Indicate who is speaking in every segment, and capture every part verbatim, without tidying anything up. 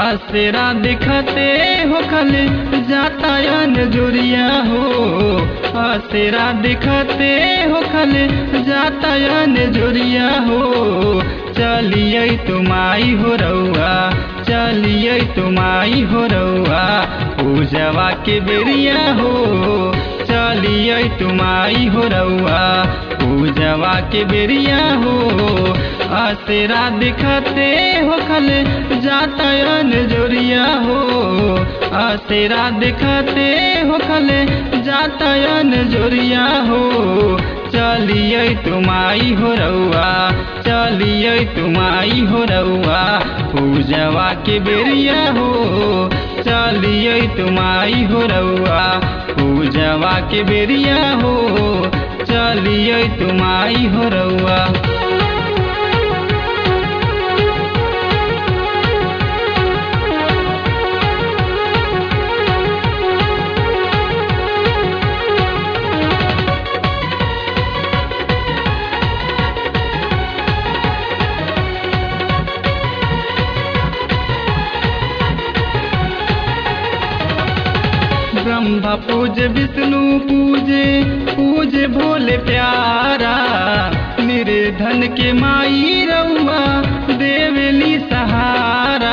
Speaker 1: आसरा दिखते हो खल जाता जोरिया हो, आसरा दिखते हो खल जाता जोरिया हो। चलिए तुमाई हो रउआ, चलिए तुमाई हो रउआ, पूजवा के बेरिया हो। चलिए तुमाई हो रउआ, पूजवा के बेरिया हो। आसरा दिखते हो खल जाता जोरिया हो, आसरा दिखते हो खल जाता जोरिया हो। चलिए तुमाई हो रउआ, चलिए तुमाई हो रउआ, पूजवा के बेरिया हो। चलिए तुमाई हो रउआ, पूजवा के बेरिया हो। चलिए तुमाई हो रउआ। ब्रह्मा पूज विष्णु पूजे, पूजे भोले प्यारा, निर्धन के माई रउआ देवली सहारा।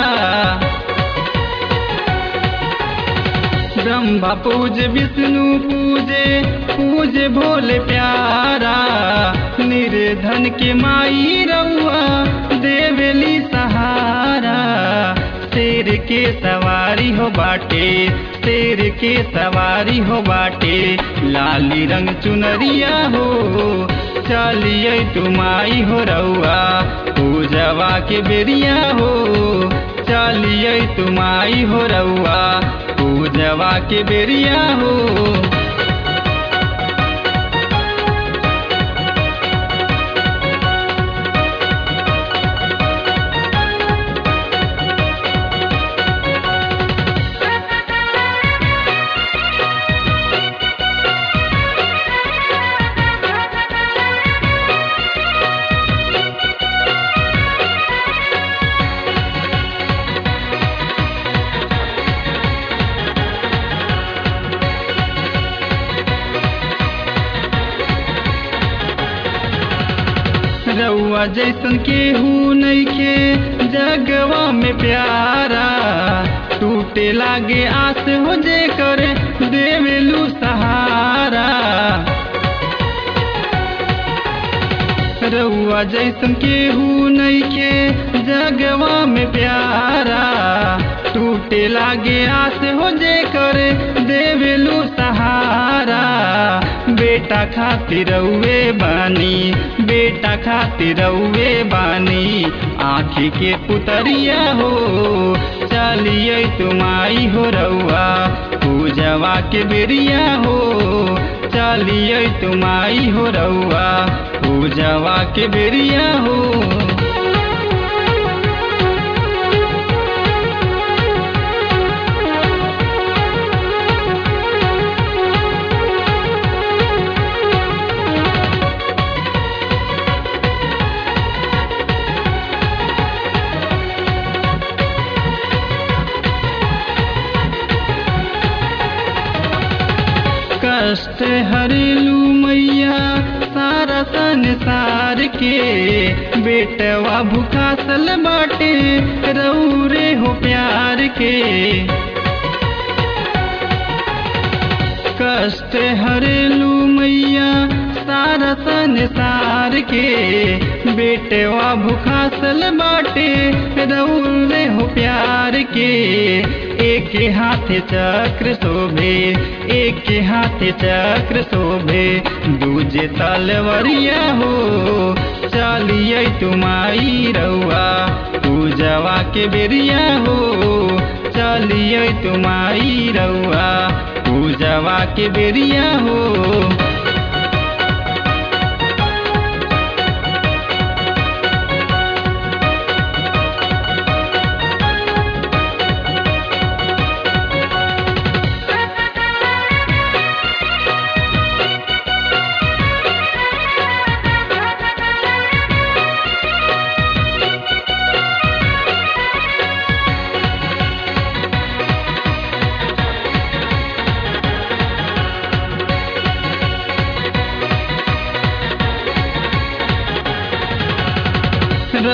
Speaker 1: ब्रह्मा पूज विष्णु पूजे, पूजे भोले प्यारा, निर्धन के माई रउआ देवली सहारा। शेर के सवारी हो बाटे, शेर के सवारी हो बाटे, लाली रंग चुनरिया हो। चलिए तुमाई हो रउआ, पूजवा के बेरिया हो। चलिए तुमाई हो रउआ, पूजवा के बेरिया हो। रउआ जैसन केहू नइखे जगवा में प्यारा, टूटे लागे आस हो जे करे देवेलू सहारा। रउआ जैसन केहू नइखे जगवा में प्यारा, टूटे लागे आस हो जे करे देवेलू सहारा। बेटा खातिर रउए बानी, बेटा खातिर रउए बानी, आँखी के पुतरिया हो। चलिए तुमाई हो रउआ, पूजवा के बेरिया हो। चलिए तुमाई हो रउआ, पूजवा के बेरिया हो। कष्ट हरेलू मैया सारा संसार के, बेटवा भूखासल बाटे रउरे हो प्यार के। कष्ट हरेलू मैया सारा संसार के, बेटवा भूखासल बाटे रउरे हो प्यार के। एक हाथ चक्र शोभे, एक हाथ चक्र शोभे, दूजे तलवरिया हो। चलिए तुमाई रउआ, पूजवा के बेरिया हो। चलिए तुमाई रउआ, पूजवा के बेरिया हो।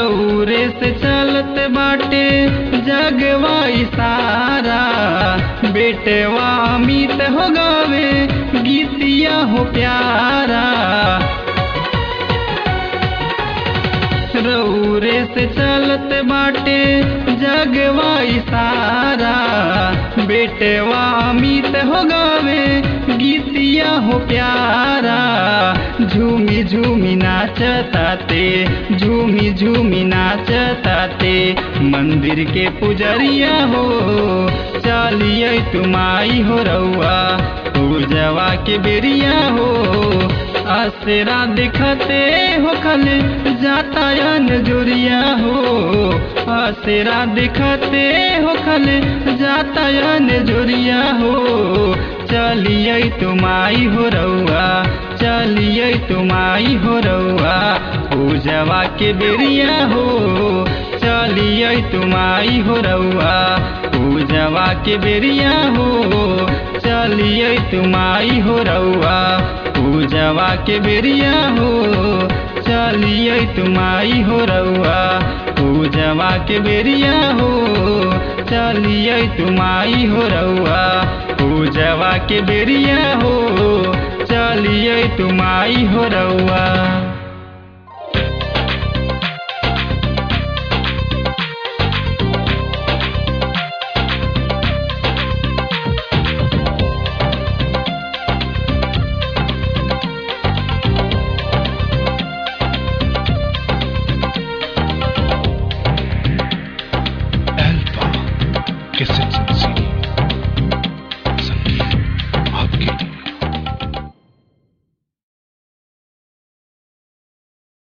Speaker 1: रौरे से चलत बाटे जगवा इसारा, बेटवा अमित हो गावे गीतिया हो प्यारा। रौरे से चलत बाटे जगवा इसारा, बेटवा अमित हो गावे गीतिया हो प्यारा। झूमी झूमी नाचताते, झूमी झूमी नाचताते, मंदिर के पुजरिया हो चलिए तुमाई हो रउआ पूजवा के बेरिया हो। आसरा दिखते हो खल जाता जोरिया हो, आसरा दिखते हो खल जाता जोरिया हो। चलिए तुमाई हो रउआ, चलिए तुमाई हो रउआ पूजवा के बेरिया हो। चलिए तुमाई हो रउआ पूजवा के बेरिया हो। चलिए तुमाई हो रउआ पूजवा के बेरिया हो। चलिए तुमाई हो रउआ पूजवा के बेरिया हो। चलिए तुमाई हो रउआ पूजवा के बेरिया हो। चलिए तुमाई हो रउआ।